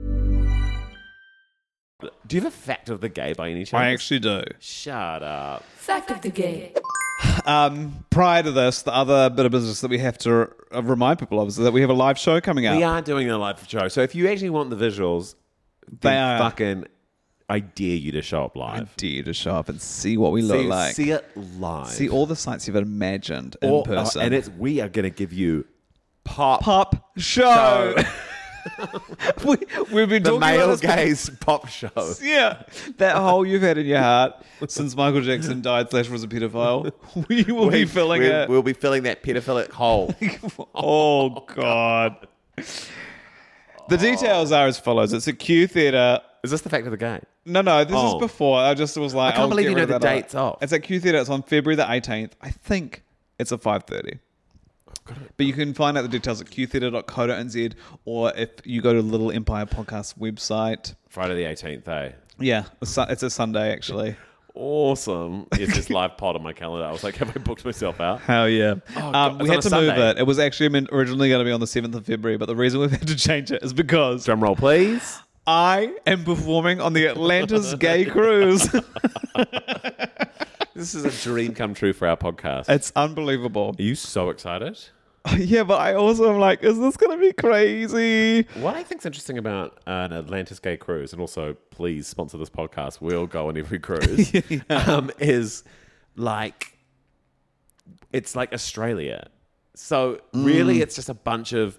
Do you have a fact of the gay by any chance? I actually do. Shut up. Fact of the gay. Um, prior to this, the other bit of business that we have to uh, remind people of is that we have a live show coming out. We are doing a live show, so if you actually want the visuals, They then are. fucking. I dare you to show up I live. dare you to show up and see what we look see, like. see it live. See all the sights you've imagined in Or- person. uh, and it's we are going to give you pop Pop Show. we, we've been the talking male about this. gaze pop show. Yeah, that hole you've had in your heart since Michael Jackson died slash was a pedophile. We will be filling we'll, it. We'll be filling that pedophilic hole. Oh God. The details are as follows. It's a Q Theatre. Is this the fact of the game? No, no, this Oh. is before. I just was like, I can't I'll believe get you rid know of the that dates off. It's at Q Theatre. It's on February the eighteenth. I think it's at five thirty. But you can find out the details at q theatre dot co dot n z, or if you go to Little Empire Podcast website. Friday the eighteenth, eh? Yeah, it's a- it's a Sunday actually. Awesome. It's this live pod on my calendar. I was like, have I booked myself out? Hell yeah. God, um, we it's had on to a move Sunday. it. It was actually meant originally going to be on the seventh of February, but the reason we've had to change it is because Drum roll, please. I am performing on the Atlantis Gay Cruise. This is a dream come true for our podcast. It's unbelievable. Are you so excited? Yeah, but I also am like, is this going to be crazy? What I think's interesting about an Atlantis Gay Cruise, and also please sponsor this podcast, we'll go on every cruise, um, is like, it's like Australia. So really it's just a bunch of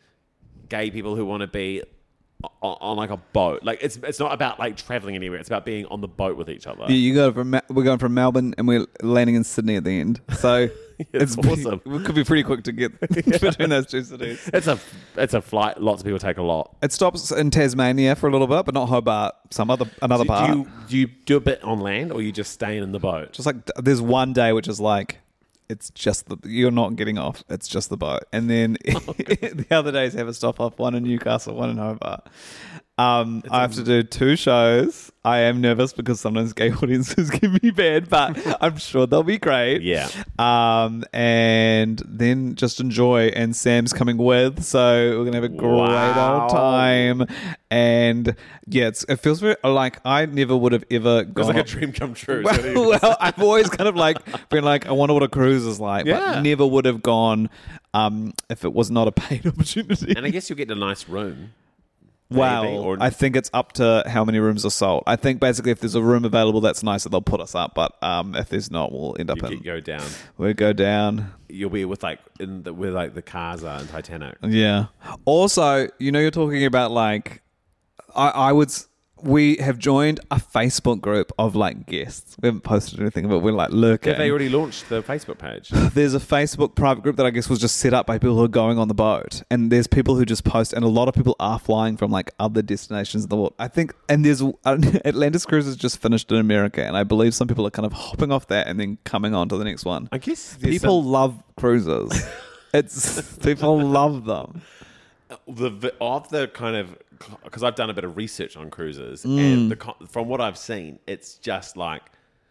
gay people who want to be on, on like a boat. Like it's it's not about like traveling anywhere. It's about being on the boat with each other. Yeah, you go from Ma- we're going from Melbourne and we're landing in Sydney at the end. So It's pretty- awesome. it could be pretty quick to get between those two cities. It's a it's a flight. Lots of people take a lot. It stops in Tasmania for a little bit, but not Hobart. Some other another Do, do part. you do you do a bit on land, or you just staying in the boat? Just like there's one day which is like it's just the you're not getting off. It's just the boat, and then the other days have a stop off. One in Newcastle, one in Hobart. Um, I have to do two shows. I am nervous because sometimes gay audiences give me bad, but I'm sure they'll be great. Yeah. Um, and then just enjoy. And Sam's coming with, so we're gonna have a great Wow. old time. And yeah, it's, it feels very like I never would have ever It's gone. like a on- dream come true. So that you- well, well, I've always kind of like been like, I wonder what a cruise is like, Yeah. but never would have gone um, if it was not a paid opportunity. and I guess you'll get a nice room. Wow. maybe, or- I think it's up to how many rooms are sold. I think basically if there's a room available that's nice, that they'll put us up. But um, if there's not, we'll end up You in. get, go down. We'll go down. You'll be with like in the with like the cars are in Titanic. Yeah. Also, you know, you're talking about like, I, I would. s- We have joined a Facebook group of like guests. We haven't posted anything, but we're like lurking. Have they already launched the Facebook page? There's a Facebook private group that I guess was just set up by people who are going on the boat. And there's people who just post, and a lot of people are flying from like other destinations in the world. I think, and there's uh, Atlantis Cruises just finished in America, and I believe some people are kind of hopping off that and then coming on to the next one. I guess there's People some- love cruises. It's people love them. the the- of the kind of because I've done a bit of research on cruises, Mm. and the co- from what I've seen, it's just like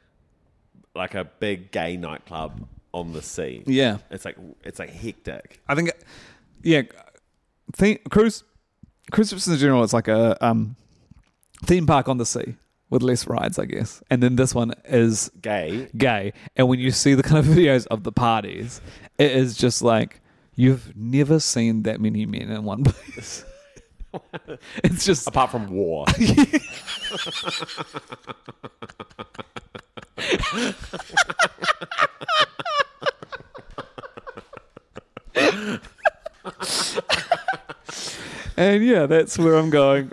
like a big gay nightclub on the sea. Yeah. it's like it's like hectic. I think, yeah, theme, cruise cruise ships in general, it's like a um, theme park on the sea with less rides, I guess. And then this one is Gay. gay. And when you see the kind of videos of the parties, it is just like you've never seen that many men in one place. It's just Apart from war. And yeah, that's where I'm going.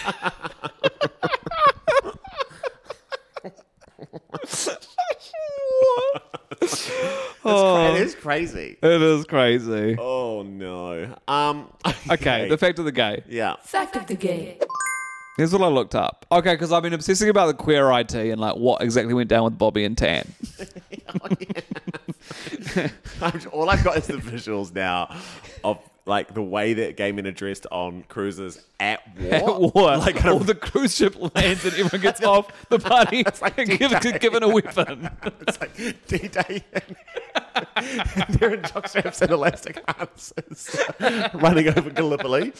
Oh, it is crazy. It is crazy. Oh no. Um. Okay, the fact of the gay. Yeah. Fact of the gay. Here's what I looked up. Okay, because I've been obsessing about the queer I T and like what exactly went down with Bobby and Tan. I'm, all I've got is the visuals now of like the way that gay men are dressed on cruises at war. At war. Like All kind of, the cruise ship lands and everyone gets off the party like and given, D-Day. given a weapon. it's like D-Day. And they're in jockstraps and elastic harnesses running over Gallipoli.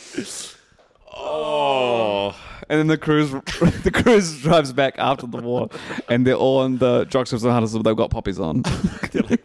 Oh. And then the cruise the cruise drives back after the war and they're all in the jockstraps and harnesses, but they've got poppies on. They're like,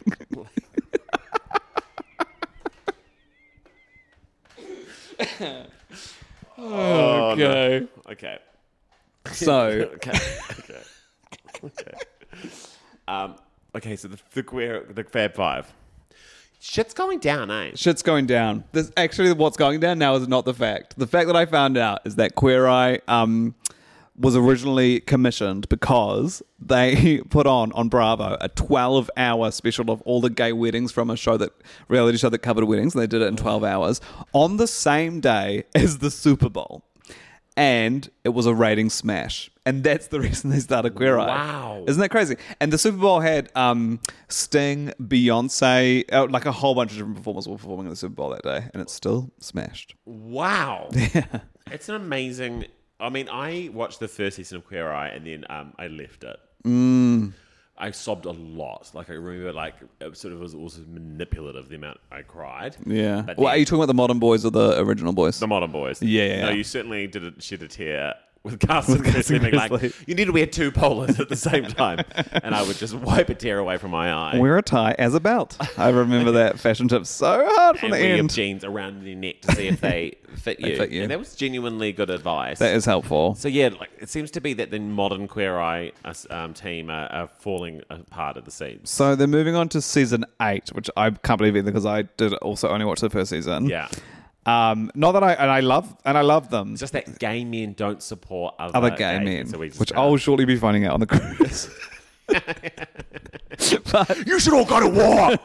oh, okay. no. Okay. So, Okay. Okay. Okay. Um, okay, so the, the queer, the Fab Five. Shit's going down, eh? shit's going down. This actually what's going down now is not the fact. The fact that I found out is that Queer Eye um, was originally commissioned because they put on on Bravo a twelve hour special of all the gay weddings from a show that reality show that covered weddings, and they did it in twelve hours on the same day as the Super Bowl. And it was a rating smash. And that's the reason they started Queer Eye. Wow. Isn't that crazy? And the Super Bowl had um, Sting, Beyonce, uh, like a whole bunch of different performers were performing in the Super Bowl that day. And it still smashed. Wow. Yeah. It's an amazing... I mean, I watched the first season of Queer Eye and then um, I left it. Mm. I sobbed a lot. Like, I remember, like, it sort of was also manipulative, the amount I cried. Yeah. But Well, then- are you talking about the Modern Boys or the original Boys? The Modern Boys. Yeah, yeah, No, yeah. you certainly did a, shed a tear with Carson Kressley being like, Kressley. you need to wear two polos at the same time. And I would just wipe a tear away from my eye. Wear a tie as a belt. I remember that fashion tip so hard from and the wear your end. jeans around your neck to see if they fit you. fit you. And that was genuinely good advice. That is helpful. So yeah, like it seems to be that the modern Queer Eye um, team are, are falling apart at the seams. So they're moving on to season eight, which I can't believe either because I did also only watch the first season. Yeah. Um, not that I and I love and I love them. It's just that gay men don't support other, Other gay gays, men, so we just which gotta- I'll shortly be finding out on the cruise. but You should all go to war.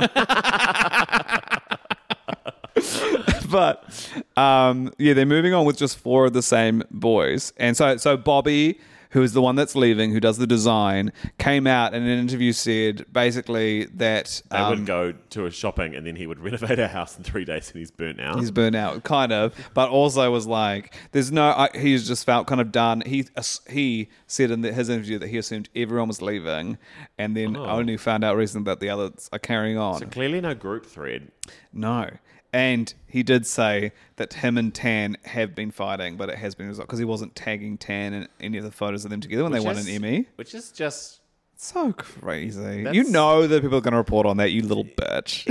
but um, yeah, they're moving on with just four of the same boys, and so so Bobby, who is the one that's leaving, who does the design, came out in an interview said basically that They um, would go to a shopping and then he would renovate our house in three days and he's burnt out. he's burnt out, kind of, but also was like, "There's no." I, he's just felt kind of done. He he said in the, his interview that he assumed everyone was leaving, and then only found out recently that the others are carrying on. so clearly no group thread. No. And he did say that him and Tan have been fighting, but it has been resolved because he wasn't tagging Tan in any of the photos of them together when Which they won is- an Emmy. Which is just... So crazy. That's- You know that people are going to report on that, you little bitch.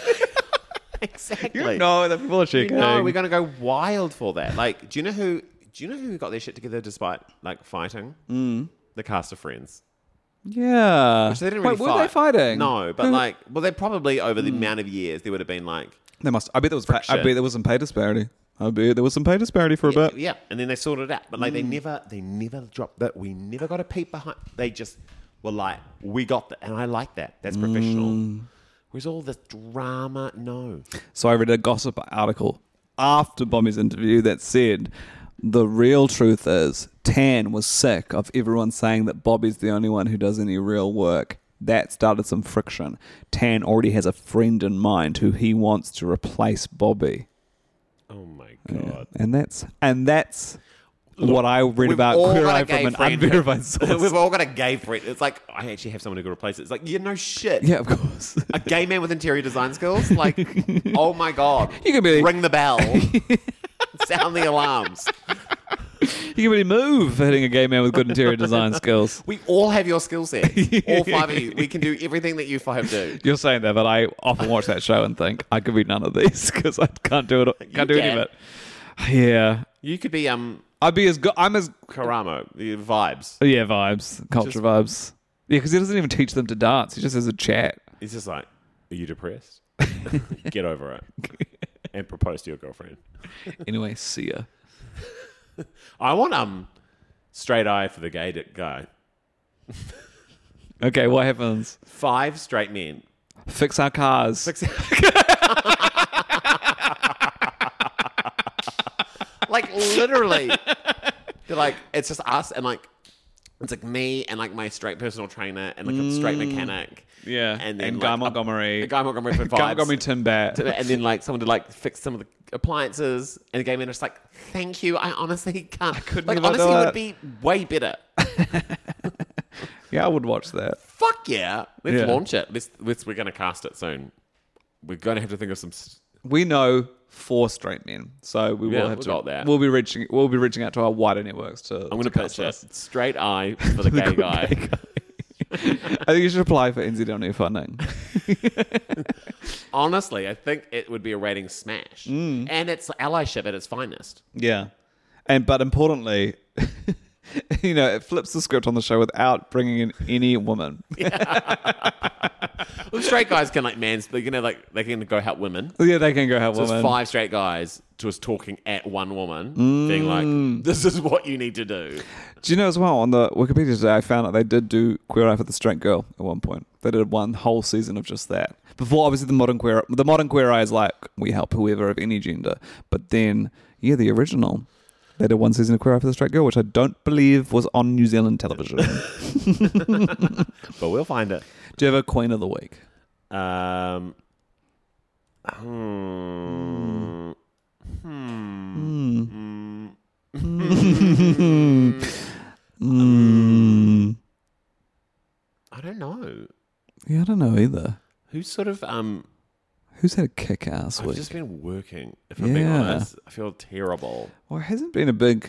Exactly. You know that people are You checking. know we're going to go wild for that. Like, do you know who... Do you know who got their shit together despite, like, fighting? Mm. The cast of Friends. Yeah. Which they didn't Wait, really were fight. they fighting? No, but Who- like, well, they probably over the amount of years there would have been like, They must. I bet there was. Pay, I Friction. bet there was some pay disparity. I bet there was some pay disparity for a yeah, bit. yeah, and then they sorted it out. But like, they never, they never dropped that. We never got a peep behind. They just were like, we got that, and I like that. That's professional. Whereas all this drama, no. So I read a gossip article after Bobby's interview that said the real truth is Tan was sick of everyone saying that Bobby's the only one who does any real work. That started some friction. Tan already has a friend in mind who he wants to replace Bobby. Oh my god. And that's and that's what I read We've about all Queer got a Eye gay from an friend who- unverified source. We've all got a gay friend. It's like, I actually have someone who could replace it. It's like, yeah, no shit. Yeah, of course. A gay man with interior design skills? Like, oh my god. You can be- Ring the bell. Sound the alarms. You can really move for hitting a gay man with good interior design skills. We all have your skill set. All five of you. We can do everything that you five do. You're saying that, but I often watch that show and think I could be none of these because I can't do it. Can't do any can. of it. Yeah, You could be um I'd be as good. I'm as Karamo, the vibes. yeah vibes, culture Just- vibes. Yeah, because he doesn't even teach them to dance. He just has a chat. He's just like, are you depressed? Get over it. And propose to your girlfriend. Anyway, see ya. I want um straight eye for the gay d- guy. Okay, what happens? Five straight men. Fix our cars. Fix- like literally, they're like it's just us and like it's like me and like my straight personal trainer and like a straight mechanic. Yeah, and then and like, Guy a- Montgomery. a Guy Montgomery for Guy vibes. Montgomery Timbat. and then like someone to like fix some of the appliances, and the gay men are just like, "Thank you, I honestly can't." I couldn't like even honestly, do it it. would be way better. Yeah, I would watch that. Fuck yeah, let's Yeah. launch it. Let's, let's we're gonna cast it soon. We're gonna have to think of some. s- We know four straight men, so we Yeah, will have we to. got that. We'll be reaching. We'll be reaching out to our wider networks to. I'm gonna to cast pitch us. it. Straight eye for the gay guy. I think you should apply for N Z L N funding. Honestly, I think it would be a rating smash, Mm. and it's allyship at its finest. Yeah, and but importantly, you know, it flips the script on the show without bringing in any woman. Well, straight guys can like mans, they can like they can go help women. Yeah, they can go help So women. it's five straight guys just talking at one woman, being Mm. like, "This is what you need to do." Do you know as well on the Wikipedia today? I found out they did do Queer Eye for the Straight Girl at one point. They did one whole season of just that. Before, obviously, the modern queer, the modern Queer Eye is like we help whoever of any gender. But then, yeah, the original, they did one season of Queer Eye for the Straight Girl, which I don't believe was on New Zealand television. But we'll find it. Do you have a Queen of the Week? Um. Hmm. Hmm. Mm. I don't know. Yeah, I don't know either. Who's sort of um. Who's had a kick-ass I've week? just been working. If I'm being Yeah. honest, I feel terrible. Well, it hasn't been a big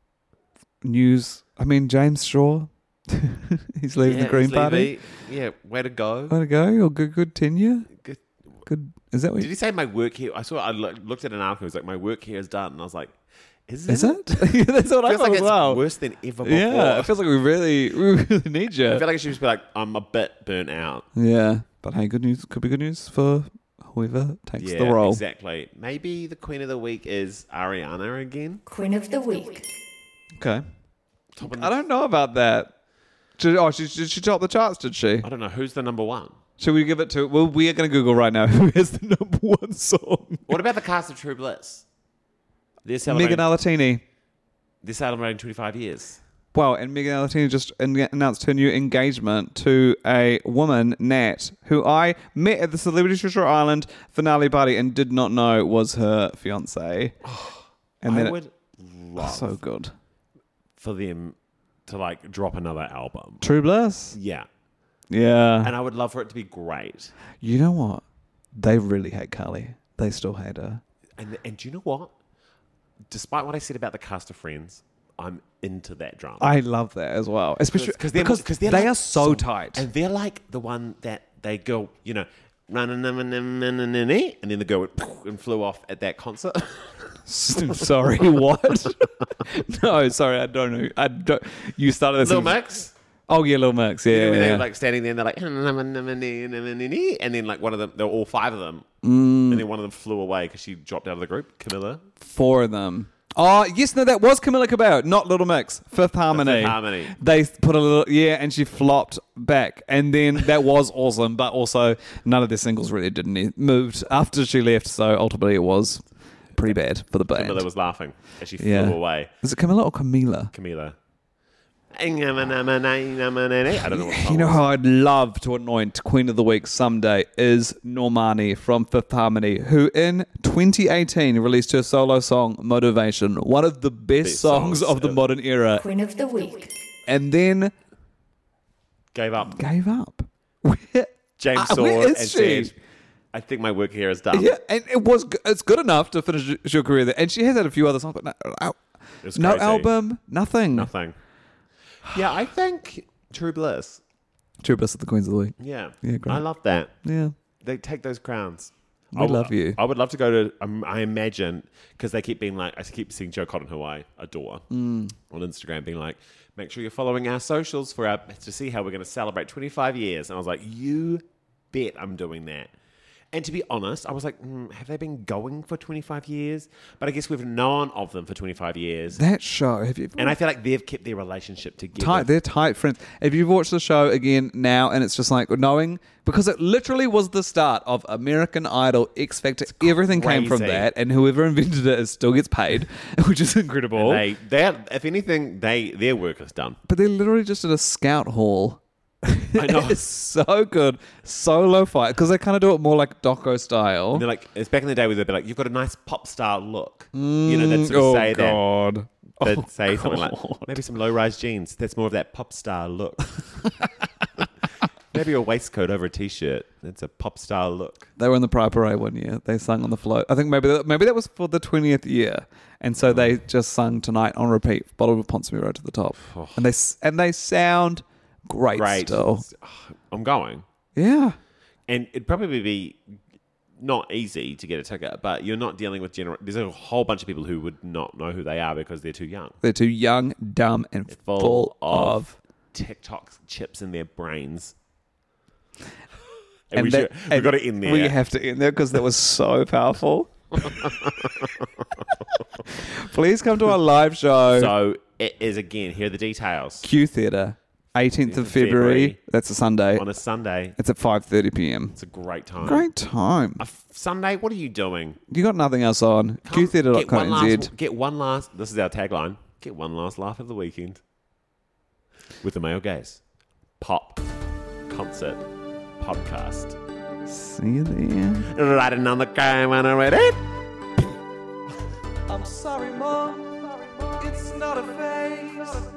news. I mean, James Shaw, he's leaving Yeah, the Green it's Party. Levy. Yeah, way to go. Way to go! Or good, good tenure. Good. Good. Is that what? Did he say my work here? I saw. I lo- looked at an article. It was like my work here is done, and I was like, "Is it? Is it? That's what I Feels thought like as it's well. worse than ever before. Yeah, it feels like we really, we really need you. I feel like I should just be like, I'm a bit burnt out. Yeah, but hey, good news could be good news for whoever takes Yeah, the role. exactly. Maybe the Queen of the Week is Ariana again. Queen of the Week. Okay. Top of the- I don't know about that. Did, oh, she, did she top the charts? Did she? I don't know who's the number one. Should we give it to? Well, we are going to Google right now who has the number one song. What about the cast of True Bliss? They're celebrating, Megan Alatini. they're celebrating twenty-five years. Wow, and Megan Alatini just an- announced her new engagement to a woman, Nat, who I met at the Celebrity Treasure Island finale party and did not know was her fiance. And I then it- would love so good. for them to like drop another album. True Bliss. Yeah. Yeah. And I would love for it to be great. You know what? They really hate Carly. They still hate her. And and do you know what? Despite what I said about the cast of Friends, I'm into that drama. I love that as well, especially Cause they're- because cause they're they like are so, tight. And they're like the one that they go, you know, and then the girl went and flew off at that concert. Sorry, what? No, sorry, I don't know. I don't. You started this. Little Mix. Oh yeah, Lil Mix. Yeah, You know, yeah, when they're yeah. like standing there and they're like, and then like one of them, they're all five of them, Mm. and then one of them flew away because she dropped out of the group. Camilla, Four of them. Oh yes, no, that was Camila Cabello, not Little Mix. Fifth Harmony. Fifth Harmony. They put a little, yeah, and she flopped back, and then that was awesome. But also, none of their singles really didn't e- moved after she left. So ultimately, it was pretty bad for the band. Camilla was laughing as she flew Yeah. away. Is it Camila or Camila? Camilla. I don't know what the You know song how I'd love to anoint Queen of the Week someday is Normani from Fifth Harmony, who in twenty eighteen released her solo song Motivation, one of the best, Best songs, songs of the ever. modern era, Queen of the Week. and then gave up. gave up. Where- James Uh, saw where it is and she? said, I think my work here is done. Yeah, and it was g- it's good enough to finish your career there. And she has had a few other songs, but no, no, was no crazy. album, nothing. Nothing. Yeah, I think True Bliss. True Bliss of the Queens of the Week. Yeah. Yeah, great. I love that. Yeah. They take those crowns. We I w- love you. I would love to go to, um, I imagine, because they keep being like, I keep seeing Joe Cotton, who I adore, Mm. on Instagram, being like, make sure you're following our socials for our, to see how we're going to celebrate twenty-five years. And I was like, you bet I'm doing that. And to be honest, I was like, mm, have they been going for twenty-five years? But I guess we've known of them for twenty-five years. That show, have you? And I feel like they've kept their relationship together. Tight, they're tight friends. If you've watched the show again now, and it's just like knowing, because it literally was the start of American Idol, X Factor, everything came from crazy. that, and whoever invented it is still gets paid, which is incredible. They, they, if anything, they their work is done. But they're literally just at a scout hall. I know. It's so good, so lo-fi, because they kind of do it more like doco style. And they're like, it's back in the day where they'd be like, you've got a nice pop star look. you know, they'd sort of oh say God. that. They'd Oh, say something God. like, maybe some low-rise jeans. That's more of that pop star look. Maybe a waistcoat over a t-shirt. That's a pop star look. They were in the Pride Parade one year. They sung on the float. I think maybe that, maybe that was for the twentieth year, and so they just sung Tonight on repeat. Bottled with Ponsonby Road to the top, and they s- and they sound great, Great. still. I'm going. Yeah, And it'd probably be not easy to get a ticket, but you're not dealing with general. There's a whole bunch of people who would not know who they are because they're too young. they're too young, dumb, and Full, full, of, of. TikTok chips in their brains. And, And we that- should, we've got to end there. We have to end there because that was so powerful. Please come to our live show. So it is again. Here are the details. Q Theatre, eighteenth of of February. February. That's a Sunday. On a Sunday, It's at five thirty p.m. it's a great time. Great time. A f- Sunday. What are you doing? You got nothing else on. Come, Q theatre dot get one co dot n z. last. Get one last. This is our tagline. Get one last laugh of the weekend with the male gaze. Pop concert podcast. See you there. Riding on the car when I'm ready. I'm sorry, Mom. It's not a phase.